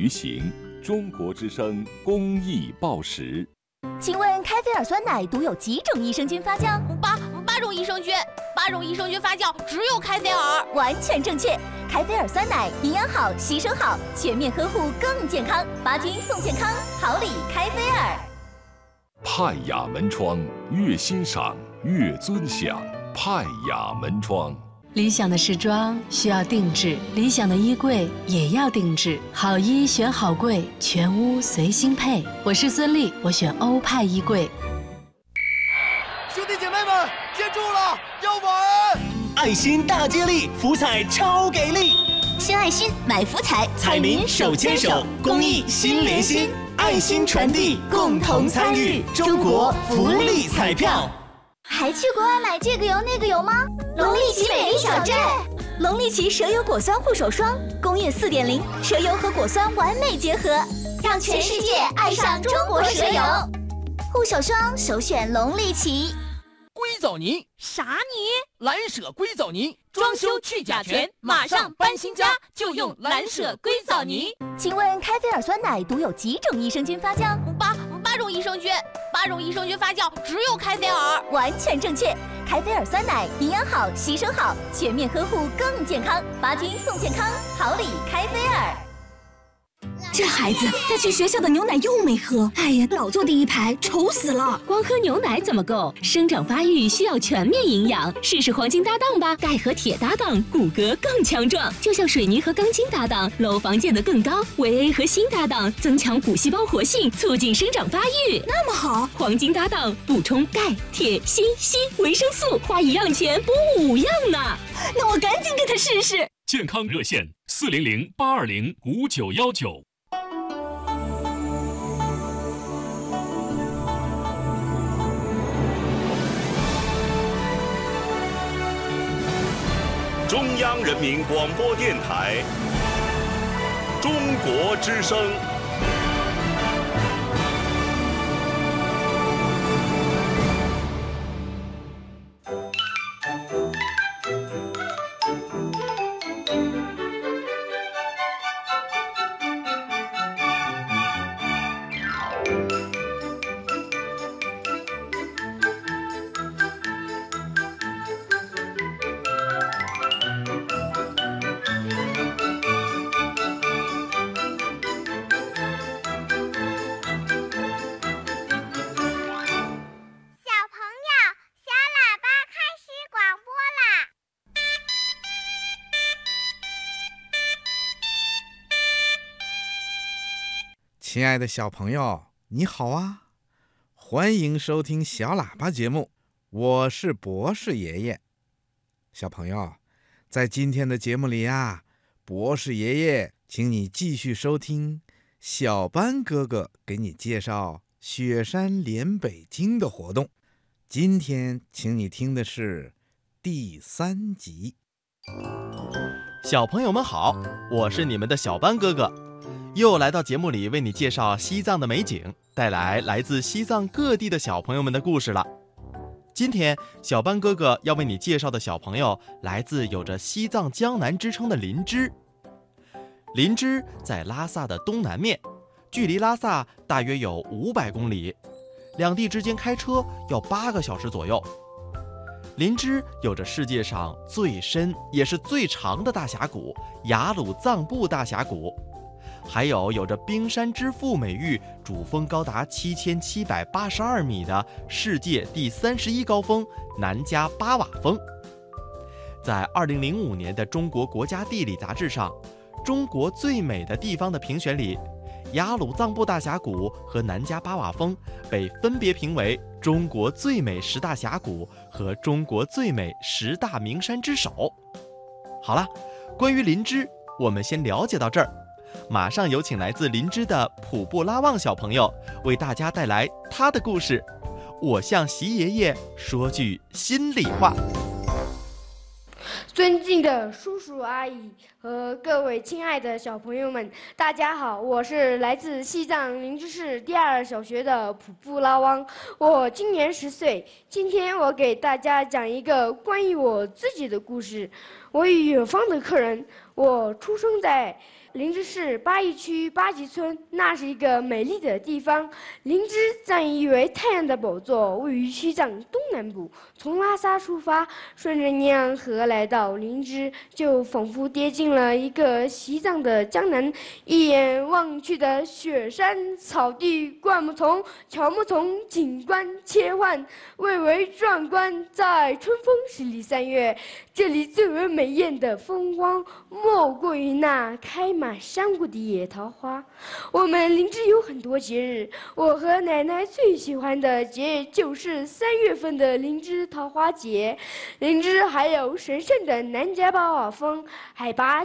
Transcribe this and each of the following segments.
于行，中国之声公益报时。 请问开菲尔酸奶独有几种益生菌发酵 ？8种益生菌，8种益生菌发酵，只有开菲尔。 完全正确，开菲尔酸奶营养好，吸收好，全面呵护更健康，8菌送健康，好礼开菲尔。 派雅门窗，越欣赏越尊享。派雅门窗。 理想的时装需要定制，理想的衣柜也要定制。好衣选好柜，全屋随心配。我是孙俪，我选欧派衣柜。 兄弟姐妹们，接住了，要玩！ 爱心大接力，福彩超给力！ 献爱心，买福彩， 彩民手牵手，公益心连心，爱心传递，共同参与中国福利彩票。 还去国外买这个油那个油吗？龙利奇美丽小镇，龙利奇蛇油果酸护手霜，工业4.0，蛇油和果酸完美结合，让全世界爱上中国蛇油。护手霜首选龙利奇。 硅藻泥？ 啥泥？ 蓝舍硅藻泥，装修去甲醛，马上搬新家就用蓝舍硅藻泥。 请问开菲尔酸奶独有几种益生菌发酵 ？8种益生菌，8种益生菌发酵，只有开菲尔。 完全正确，开菲尔酸奶营养好，吸收好，全面呵护更健康，8菌送健康，好礼开菲尔。 这孩子带去学校的牛奶又没喝，哎呀，老坐第一排，愁死了。 光喝牛奶怎么够？生长发育需要全面营养，试试黄金搭档吧。钙和铁搭档，骨骼更强壮，就像水泥和钢筋搭档，楼房建得更高。维 A 和锌搭档，增强骨细胞活性，促进生长发育。 那么好， 黄金搭档补充钙、铁、锌、硒、维生素，花1样钱补5样呢。 那我赶紧给他试试。 健康热线400-820-5919。 中央人民广播电台，中国之声。 亲爱的小朋友，你好啊！欢迎收听小喇叭节目，我是博士爷爷。小朋友，在今天的节目里啊，博士爷爷请你继续收听小班哥哥给你介绍雪山连北京的活动。今天请你听的是第3集。 小朋友们好，我是你们的小班哥哥，又来到节目里为你介绍西藏的美景，带来自西藏各地的小朋友们的故事了。今天小班哥哥要为你介绍的小朋友来自有着西藏江南之称的林芝。林芝在拉萨的东南面，距离拉萨大约有500公里，两地之间开车要8个小时左右。林芝有着世界上最深也是最长的大峡谷雅鲁藏布大峡谷，还有着冰山之父美誉，主峰高达7782米的世界第31高峰南迦巴瓦峰。在2005年的中国国家地理杂志上，中国最美的地方的评选里，雅鲁藏布大峡谷和南迦巴瓦峰被分别评为中国最美10大峡谷和中国最美10大名山之首。好了，关于林芝我们先了解到这儿，马上有请来自林芝的普布拉旺小朋友为大家带来他的故事。我向习爷爷说句心里话。 尊敬的叔叔阿姨和各位亲爱的小朋友们，大家好，我是来自西藏林芝市第2小学的普布拉汪，我今年10岁。今天我给大家讲一个关于我自己的故事。我与远方的客人，我出生在林芝市八义区八集村，那是一个美丽的地方。林芝暂誉为太阳的宝座，位于西藏东南部。从拉萨出发，顺着尼洋河来到林芝，就仿佛跌进了一个西藏的江南。一眼望去的雪山、草地、灌木丛、乔木丛，景观切换，蔚为壮观。在春风十里3月，这里最为美艳的风光，莫过于那开满山谷的野桃花。我们林芝有很多节日，我和奶奶最喜欢的节日就是3月份的林芝桃花节。林芝还有神圣的南迦巴瓦峰，海拔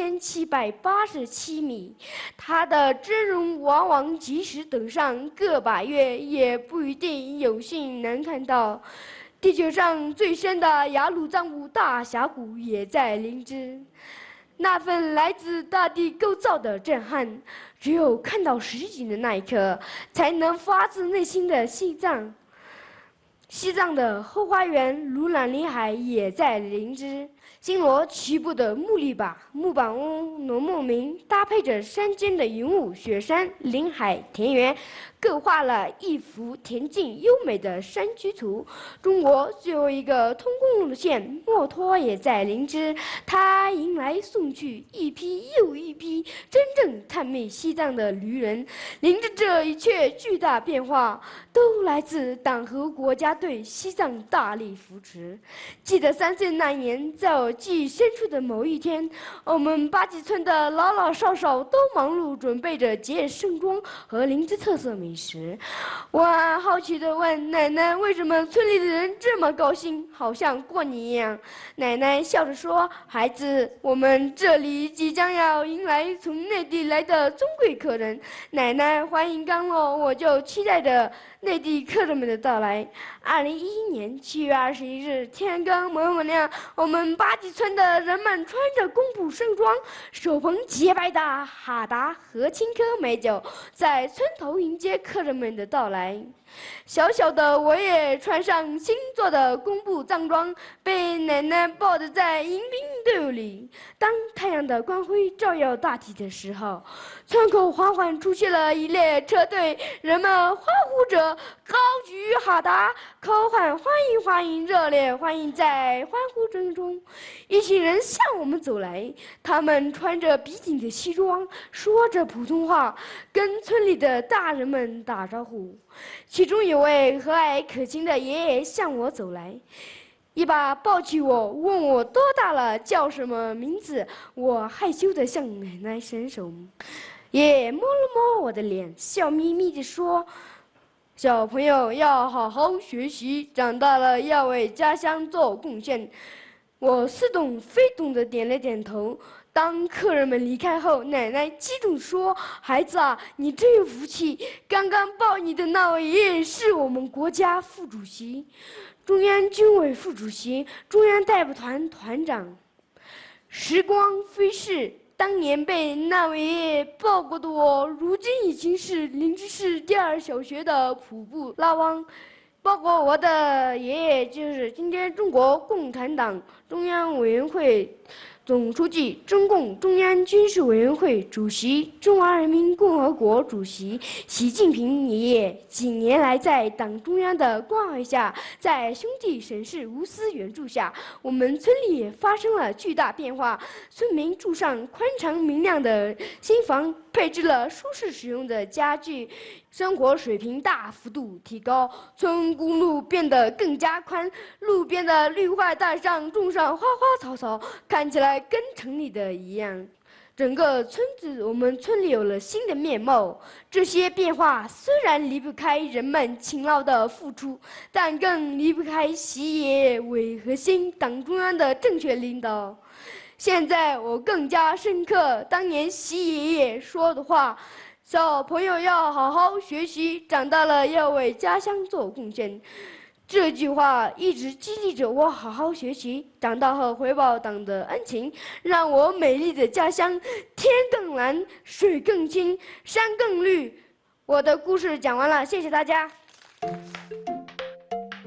7787米，它的真容往往即使等上个把月，也不一定有幸能看到。地球上最深的雅鲁藏布大峡谷也在林芝。那份来自大地构造的震撼，只有看到实景的那一刻，才能发自内心的西藏。西藏的后花园如朗林海也在林芝。星罗棋布的木篱笆、木板屋、浓墨明，搭配着山间的云雾、雪山、林海、田园，各画了一幅恬静优美的山居图。中国最后一个通公路线墨脱也在林芝，它迎来送去一批又一批真正探秘西藏的驴人。林芝这一切巨大变化，都来自党和国家对西藏大力扶持。记得3岁那年，在我记忆深处的某一天，我们八集村的老老少少都忙碌准备着节日盛装和林芝特色美食。我还好奇地问奶奶，为什么村里的人这么高兴，好像过年一样？奶奶笑着说：“孩子，我们这里即将要迎来从内地来的尊贵客人。奶奶欢迎刚落，我就期待着内地客人们的到来。”2011年7月21日，天刚蒙蒙亮，我们八集村的人们穿着工布盛装，手捧洁白的哈达和青稞美酒，在村头迎接客人们的到来。小小的我也穿上新做的工布藏装，被奶奶抱着在迎宾队伍里。当太阳的光辉照耀大地的时候，村口缓缓出现了一列车队，人们欢呼着，高举哈达，口喊欢迎欢迎，热烈欢迎。在欢呼声中，一群人向我们走来，他们穿着笔挺的西装，说着普通话，跟村里的大人们打招呼。其中有位和蔼可亲的爷爷向我走来，一把抱起我，问我多大了，叫什么名字。我害羞地向奶奶伸手，爷爷摸了摸我的脸，笑眯眯地说：“小朋友要好好学习，长大了要为家乡做贡献。”我似懂非懂地点了点头。当客人们离开后，奶奶激动说：“孩子啊，你真有福气！刚刚抱你的那位爷爷是我们国家副主席，中央军委副主席，中央代表团团长。”时光飞逝，当年被那位爷爷抱过的我，如今已经是林芝市第2小学的普布拉汪。包括我的爷爷就是今天中国共产党中央委员会总书记、中共中央军事委员会主席、中华人民共和国主席习近平爷爷。几年来，在党中央的关怀下，在兄弟省市无私援助下，我们村里也发生了巨大变化。村民住上宽敞明亮的新房，配置了舒适实用的家具，生活水平大幅度提高。村公路变得更加宽，路边的绿化带上种上花花草草，看起来跟城里的一样。整个村子，我们村里有了新的面貌。这些变化虽然离不开人们勤劳的付出，但更离不开习爷爷为核心党中央的正确领导。现在我更加深刻当年习爷爷说的话：“小朋友要好好学习，长大了要为家乡做贡献。”这句话一直激励着我好好学习，长大后回报党的恩情，让我美丽的家乡天更蓝，水更清，山更绿。我的故事讲完了，谢谢大家。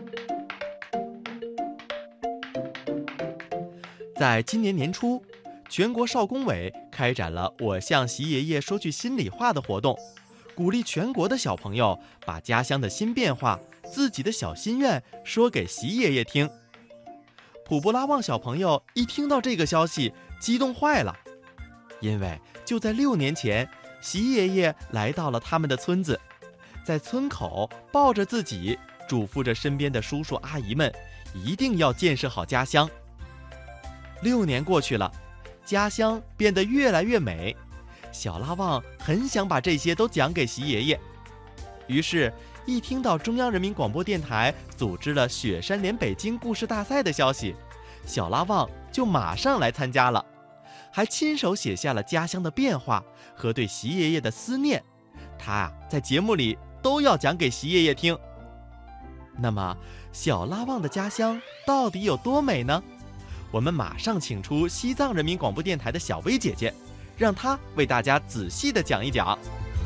在今年年初， 全国少工委开展了我向习爷爷说句心里话的活动，鼓励全国的小朋友把家乡的新变化、自己的小心愿说给习爷爷听。普布拉旺小朋友一听到这个消息，激动坏了，因为就在6年前，习爷爷来到了他们的村子，在村口抱着自己，嘱咐着身边的叔叔阿姨们，一定要建设好家乡。6年过去了，家乡变得越来越美，小拉旺很想把这些都讲给习爷爷。于是，一听到中央人民广播电台组织了雪山连北京故事大赛的消息，小拉旺就马上来参加了，还亲手写下了家乡的变化和对习爷爷的思念。他在节目里都要讲给习爷爷听。那么，小拉旺的家乡到底有多美呢？我们马上请出西藏人民广播电台的小薇姐姐，让她为大家仔细地讲一讲。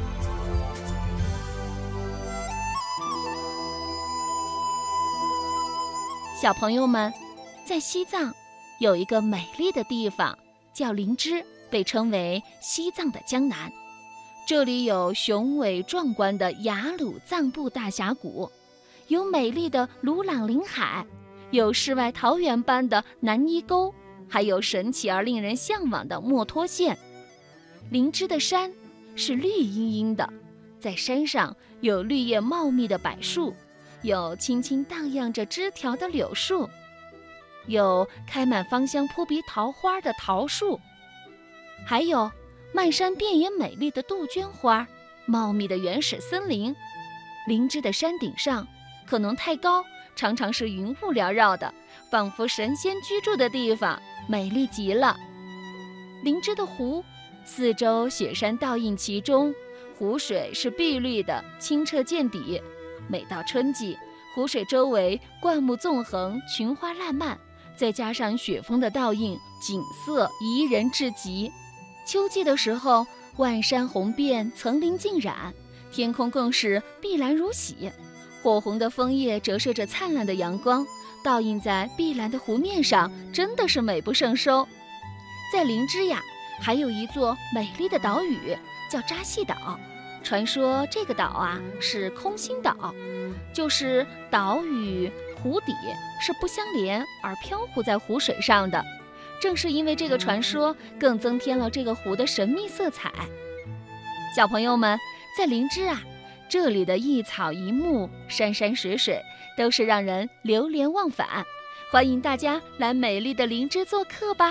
小朋友们，在西藏有一个美丽的地方叫林芝，被称为西藏的江南。这里有雄伟壮观的雅鲁藏布大峡谷，有美丽的鲁朗林海，有世外桃源般的南伊沟，还有神奇而令人向往的墨脱县。林芝的山是绿茵茵的，在山上有绿叶茂密的柏树，有轻轻荡漾着枝条的柳树，有开满芳香扑鼻桃花的桃树，还有漫山遍野美丽的杜鹃花，茂密的原始森林。林芝的山顶上可能太高，常常是云雾缭绕的，仿佛神仙居住的地方，美丽极了。林芝的湖四周雪山倒映其中，湖水是碧绿的，清澈见底。每到春季，湖水周围灌木纵横，群花烂漫，再加上雪峰的倒映，景色宜人至极。秋季的时候，万山红遍，层林尽染，天空更是碧蓝如洗，火红的枫叶折射着灿烂的阳光，倒映在碧蓝的湖面上，真的是美不胜收。在林芝呀，还有一座美丽的岛屿，叫扎西岛。传说这个岛是空心岛，就是岛与湖底是不相连而漂浮在湖水上的。正是因为这个传说，更增添了这个湖的神秘色彩。小朋友们，在林芝这里的一草一木、山山水水，都是让人流连忘返。欢迎大家来美丽的林芝做客吧。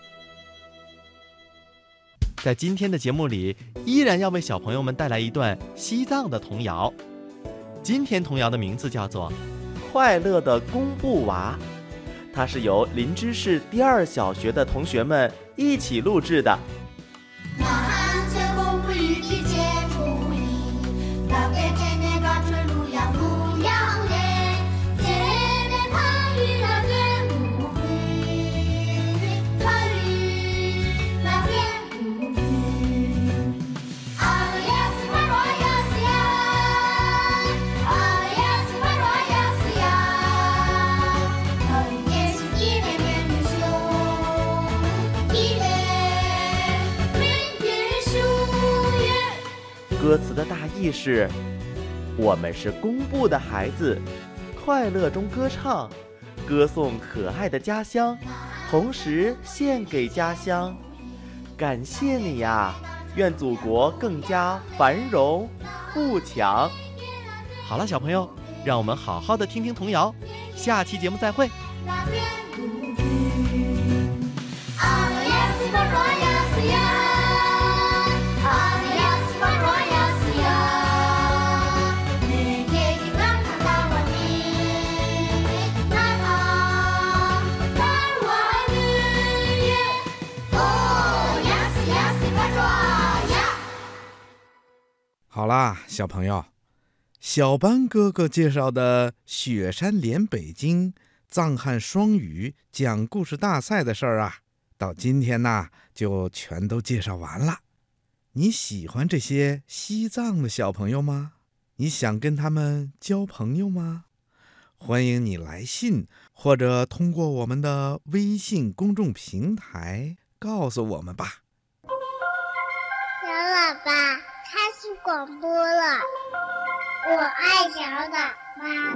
在今天的节目里，依然要为小朋友们带来一段西藏的童谣。今天童谣的名字叫做《 快乐的公布娃》，它是由林芝市第2小学的同学们一起录制的。歌词的大意是：我们是公布的孩子，快乐中歌唱，歌颂可爱的家乡，同时献给家乡。感谢你呀，愿祖国更加繁荣富强。 好了，小朋友，让我们好好的听听童谣，下期节目再会。 好啦，小朋友，小班哥哥介绍的雪山连北京藏汉双语讲故事大赛的事儿到今天就全都介绍完了。你喜欢这些西藏的小朋友吗？你想跟他们交朋友吗？欢迎你来信或者通过我们的微信公众平台告诉我们吧。 小喇叭开始广播了，我爱小喇叭。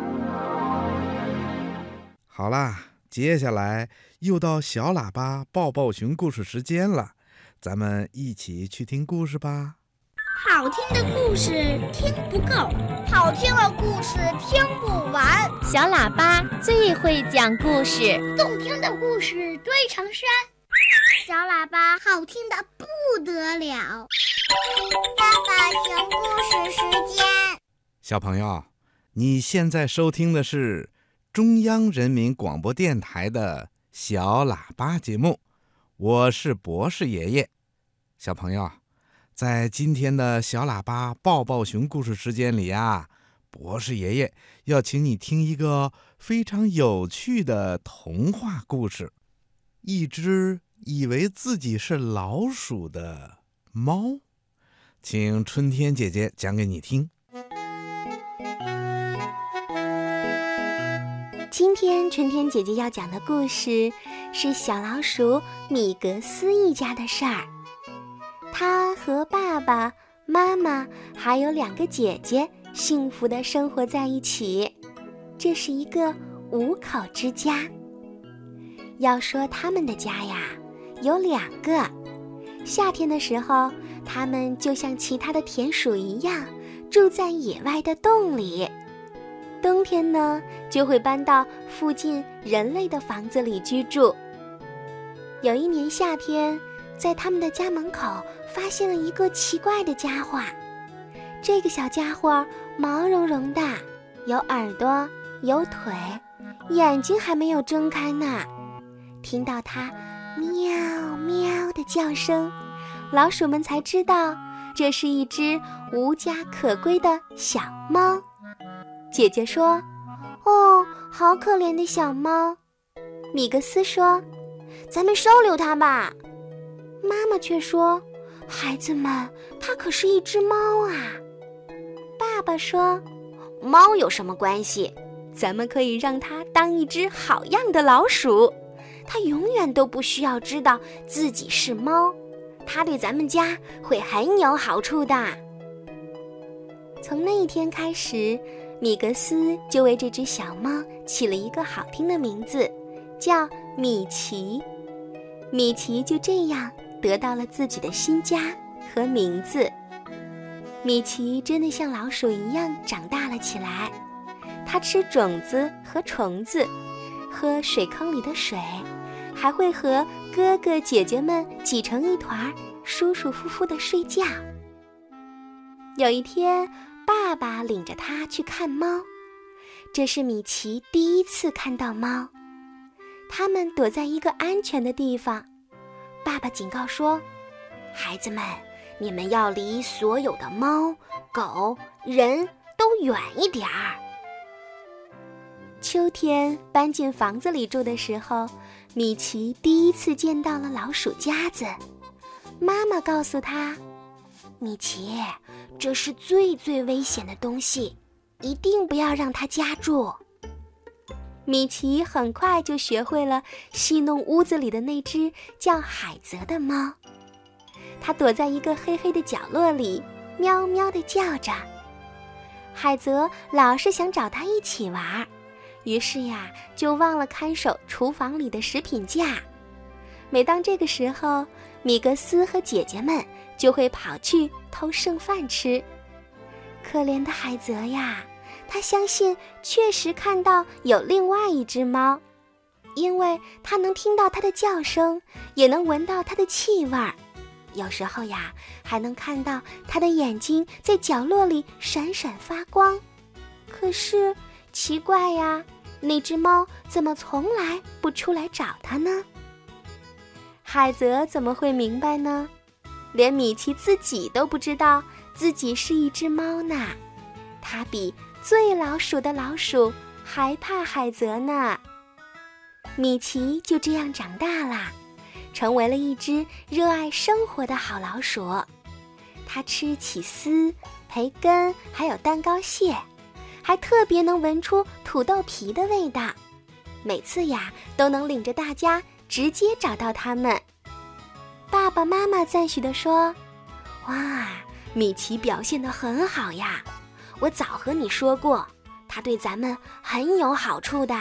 好啦，接下来又到小喇叭抱抱熊故事时间了，咱们一起去听故事吧。 好听的故事听不够， 好听的故事听不完。 小喇叭最会讲故事， 动听的故事堆成山。小喇叭好听的不得了。抱抱熊故事时间。 小朋友，你现在收听的是中央人民广播电台的小喇叭节目，我是博士爷爷。小朋友，在今天的小喇叭抱抱熊故事时间里啊，博士爷爷要请你听一个非常有趣的童话故事。一只以为自己是老鼠的猫，请春天姐姐讲给你听。 今天春天姐姐要讲的故事是小老鼠米格斯一家的事儿。他和爸爸妈妈还有2个姐姐幸福地生活在一起，这是一个5口之家。要说他们的家呀，有2个。夏天的时候，他们就像其他的田鼠一样，住在野外的洞里。冬天呢，就会搬到附近人类的房子里居住。有一年夏天，在他们的家门口发现了一个奇怪的家伙。这个小家伙毛茸茸的，有耳朵，有腿，眼睛还没有睁开呢。听到它喵喵的叫声，老鼠们才知道这是一只无家可归的小猫。姐姐说：“哦，好可怜的小猫。”米格斯说：“咱们收留它吧。”妈妈却说：“孩子们，它可是一只猫啊。”爸爸说：“猫有什么关系？咱们可以让它当一只好样的老鼠，它永远都不需要知道自己是猫，它对咱们家会很有好处的。”从那一天开始，米格斯就为这只小猫起了一个好听的名字，叫米奇。米奇就这样得到了自己的新家和名字。米奇真的像老鼠一样长大了起来，它吃种子和虫子，喝水坑里的水，还会和哥哥姐姐们挤成一团，舒舒服服地睡觉。有一天，爸爸领着他去看猫，这是米奇第一次看到猫。他们躲在一个安全的地方。爸爸警告说：“孩子们，你们要离所有的猫、狗、人都远一点儿。”秋天搬进房子里住的时候，米奇第一次见到了老鼠夹子。妈妈告诉他：“米奇，这是最危险的东西，一定不要让它夹住。”米奇很快就学会了戏弄屋子里的那只叫海泽的猫。它躲在一个黑黑的角落里，喵喵地叫着。海泽老是想找它一起玩，于是呀，就忘了看守厨房里的食品架。每当这个时候，米格斯和姐姐们就会跑去偷剩饭吃。可怜的海泽呀，他相信确实看到有另外一只猫，因为他能听到它的叫声，也能闻到它的气味儿。有时候呀，还能看到它的眼睛在角落里闪闪发光。可是奇怪呀，那只猫怎么从来不出来找它呢？海泽怎么会明白呢？连米奇自己都不知道自己是一只猫呢。他比最老鼠的老鼠还怕海泽呢。米奇就这样长大了，成为了一只热爱生活的好老鼠。它吃起司、培根还有蛋糕屑，还特别能闻出土豆皮的味道。每次呀，都能领着大家直接找到它们。 爸爸妈妈赞许地说：“哇，米奇表现得很好呀！我早和你说过，他对咱们很有好处的。”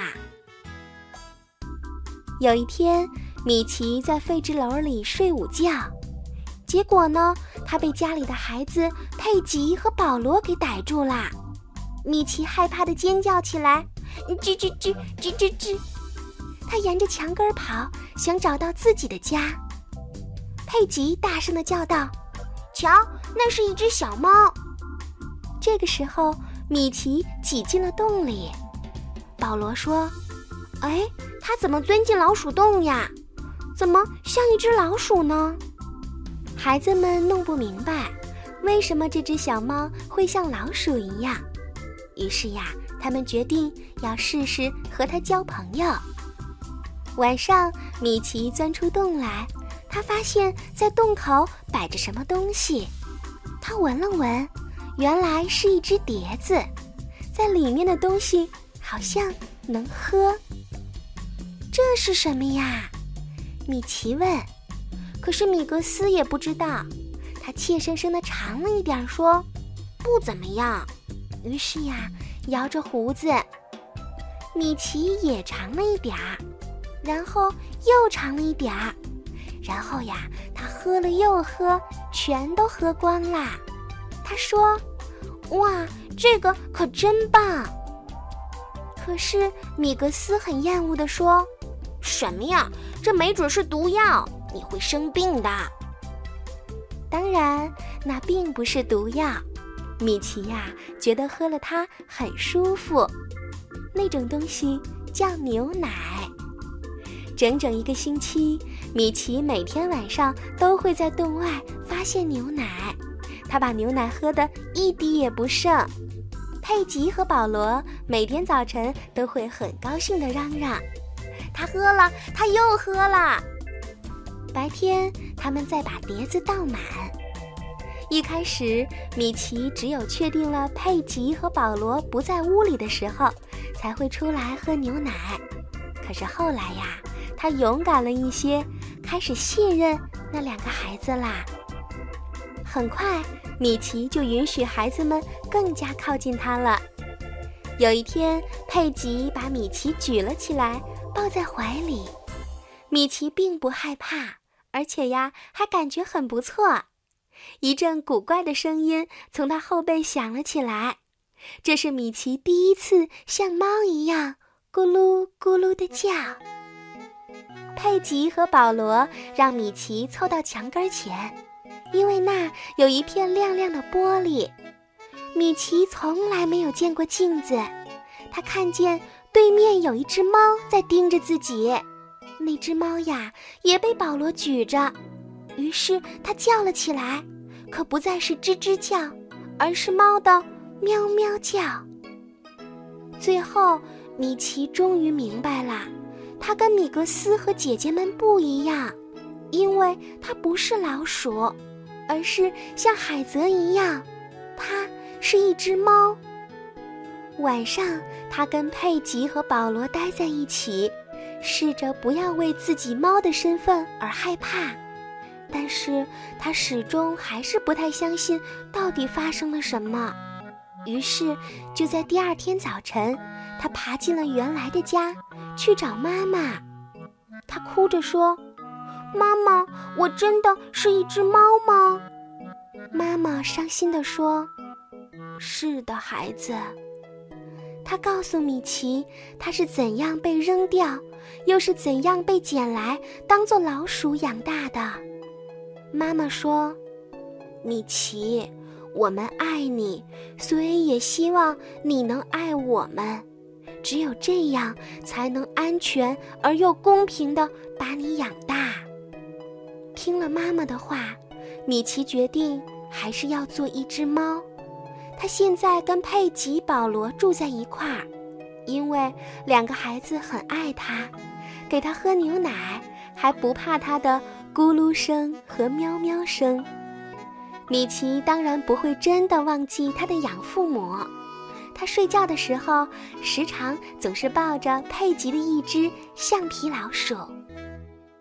有一天，米奇在废纸篓里睡午觉，结果呢，他被家里的孩子佩吉和保罗给逮住啦。米奇害怕地尖叫起来，吱吱吱吱吱吱。他沿着墙根跑，想找到自己的家。佩吉大声地叫道：“瞧，那是一只小猫。”这个时候，米奇挤进了洞里。保罗说：“哎，他怎么钻进老鼠洞呀？怎么像一只老鼠呢？”孩子们弄不明白，为什么这只小猫会像老鼠一样。于是呀，他们决定要试试和它交朋友。晚上，米奇钻出洞来，他发现在洞口摆着什么东西。他闻了闻，原来是一只碟子，在里面的东西好像能喝。这是什么呀？米奇问。可是米格斯也不知道，他怯生生地尝了一点，说：“不怎么样。”于是呀，摇着胡子。米奇也尝了一点儿，然后又尝了一点儿，然后呀，他喝了又喝，全都喝光啦。他说：“哇，这个可真棒！”可是米格斯很厌恶地说：“什么呀？这没准是毒药，你会生病的。”当然，那并不是毒药。米奇呀，觉得喝了它很舒服。那种东西叫牛奶。整整1个星期，米奇每天晚上都会在洞外发现牛奶，他把牛奶喝得一滴也不剩。佩吉和保罗每天早晨都会很高兴地嚷嚷：“他喝了，他又喝了。”白天，他们再把碟子倒满。一开始，米奇只有确定了佩吉和保罗不在屋里的时候，才会出来喝牛奶。可是后来呀，他勇敢了一些，开始信任那2个孩子啦。很快，米奇就允许孩子们更加靠近他了。有一天，佩吉把米奇举了起来，抱在怀里。米奇并不害怕，而且呀，还感觉很不错。一阵古怪的声音从他后背响了起来，这是米奇第一次像猫一样咕噜咕噜地叫。佩吉和保罗让米奇凑到墙根前，因为那有一片亮亮的玻璃。米奇从来没有见过镜子，他看见对面有一只猫在盯着自己。那只猫呀，也被保罗举着，于是他叫了起来，可不再是吱吱叫，而是猫的喵喵叫。最后，米奇终于明白了，他跟米格斯和姐姐们不一样，因为他不是老鼠，而是像海泽一样，他是一只猫。晚上，他跟佩吉和保罗待在一起，试着不要为自己猫的身份而害怕，但是他始终还是不太相信到底发生了什么。于是就在第2天早晨，他爬进了原来的家，去找妈妈。他哭着说：“妈妈，我真的是一只猫吗？”妈妈伤心地说：“是的，孩子。”他告诉米奇，他是怎样被扔掉，又是怎样被捡来当作老鼠养大的。妈妈说：“米奇，我们爱你，所以也希望你能爱我们。只有这样，才能安全而又公平地把你养大。”听了妈妈的话，米奇决定还是要做一只猫。他现在跟佩吉、保罗住在一块儿，因为2个孩子很爱他，给他喝牛奶，还不怕他的咕噜声和喵喵声。米奇当然不会真的忘记他的养父母，他睡觉的时候，时常总是抱着佩吉的一只橡皮老鼠。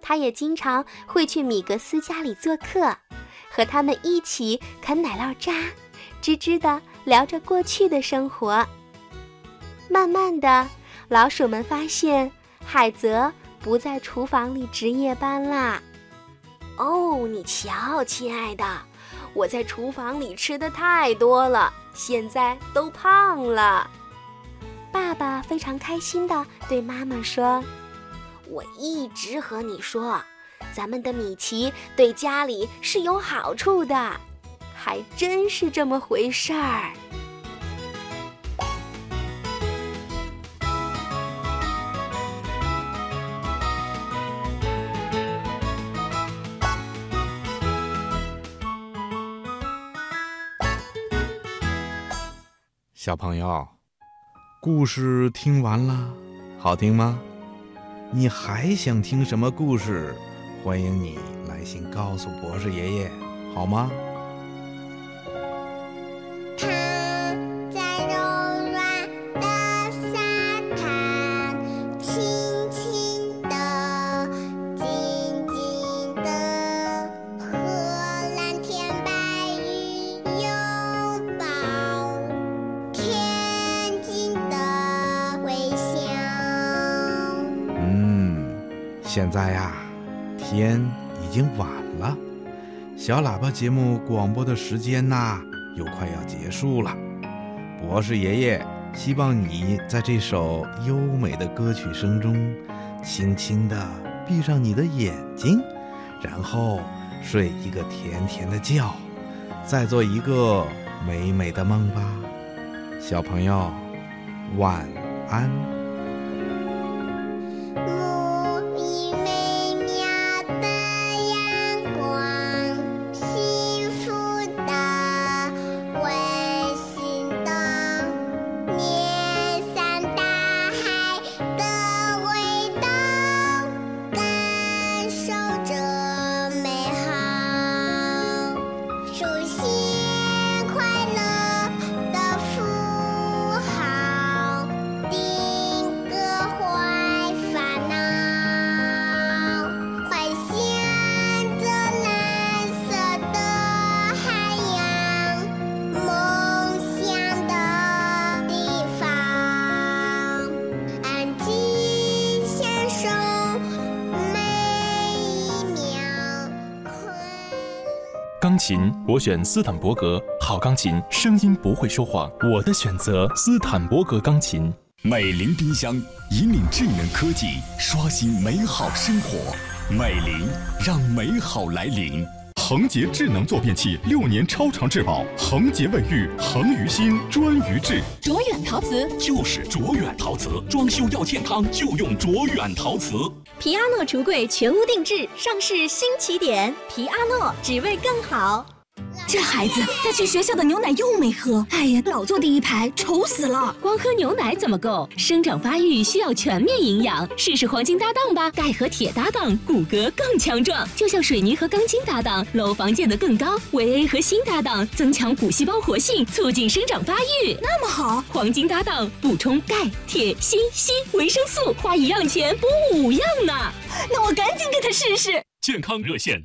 他也经常会去米格斯家里做客，和他们一起啃奶酪渣，吱吱地聊着过去的生活。慢慢的，老鼠们发现海泽不在厨房里值夜班啦。哦，你瞧，亲爱的，我在厨房里吃的太多了，现在都胖了。爸爸非常开心地对妈妈说：我一直和你说，咱们的米奇对家里是有好处的，还真是这么回事儿。 小朋友，故事听完了，好听吗？你还想听什么故事？欢迎你来信告诉博士爷爷，好吗？现在呀，天已经晚了，小喇叭节目广播的时间呐，又快要结束了。博士爷爷希望你在这首优美的歌曲声中，轻轻地闭上你的眼睛，然后睡一个甜甜的觉，再做一个美美的梦吧。小朋友，晚安。 钢琴，我选斯坦伯格。好钢琴，声音不会说谎。我的选择斯坦伯格钢琴。 美菱冰箱引领智能科技，刷新美好生活。美菱，让美好来临。 恒洁智能坐便器6年超长质保，恒洁卫浴，恒于心，专于智。 卓远陶瓷就是卓远陶瓷，装修要健康就用卓远陶瓷。 皮阿诺橱柜全屋定制，上市新起点。皮阿诺只为更好。 这孩子带去学校的牛奶又没喝，哎呀，老坐第一排，愁死了。 光喝牛奶怎么够？生长发育需要全面营养，试试黄金搭档吧。钙和铁搭档，骨骼更强壮，就像水泥和钢筋搭档，楼房建得更高。维 A 和锌搭档，增强骨细胞活性，促进生长发育。 那么好， 黄金搭档补充钙、铁、锌、硒、维生素，花1样钱补5样呢。 那我赶紧给他试试。 健康热线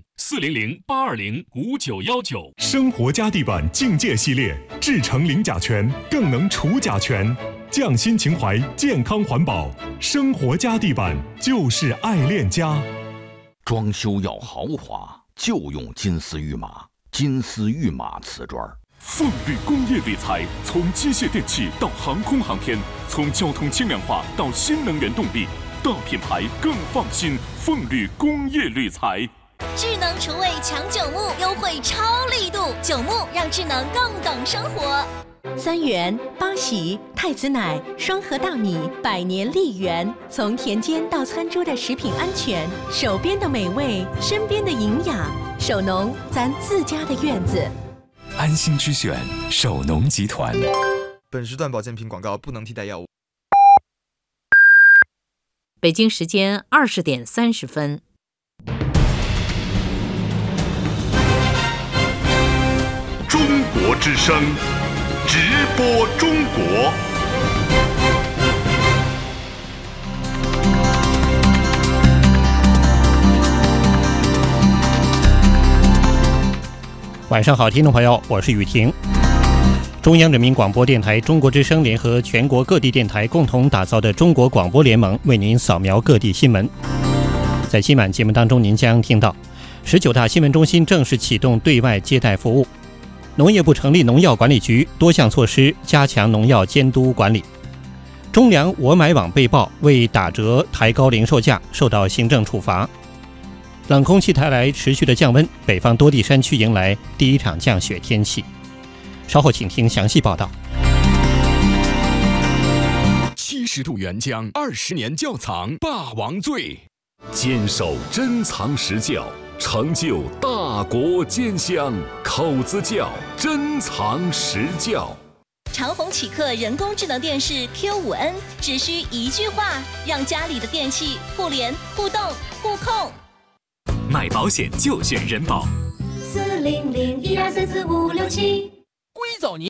400-820-5919。 生活家地板境界系列，制成零甲醛，更能除甲醛，匠心情怀，健康环保。生活家地板就是爱恋家。 装修要豪华，就用金丝玉马，金丝玉马瓷砖。 凤绿工业铝材，从机械电器到航空航天，从交通轻量化到新能源动力。大品牌更放心，凤绿工业铝材。 智能厨卫抢9木优惠超力度，9木让智能更懂生活。 3元八喜太子奶双核大米100年励源，从田间到餐桌的食品安全，手边的美味，身边的营养，手农咱自家的院子。 安心之选，手农集团。 本时段保健品广告不能替代药物。 北京时间20点30分。 中国之声，直播中国。 晚上好，听众朋友，我是雨婷。中央人民广播电台中国之声联合全国各地电台共同打造的中国广播联盟，为您扫描各地新闻。在今晚节目当中，您将听到19大新闻中心正式启动对外接待服务，农业部成立农药管理局，多项措施加强农药监督管理。中粮我买网被曝为打折抬高零售价，受到行政处罚。冷空气带来持续的降温，北方多地山区迎来第一场降雪天气。稍后请听详细报道。 70度原浆，20年窖藏霸王醉，坚守珍藏实窖，成就大国坚香。口子窖珍藏实窖。 长虹启客人工智能电视 Q5N， 只需一句话，让家里的电器互联、互动、互控。 买保险就选人保。 40012345667。 归走你。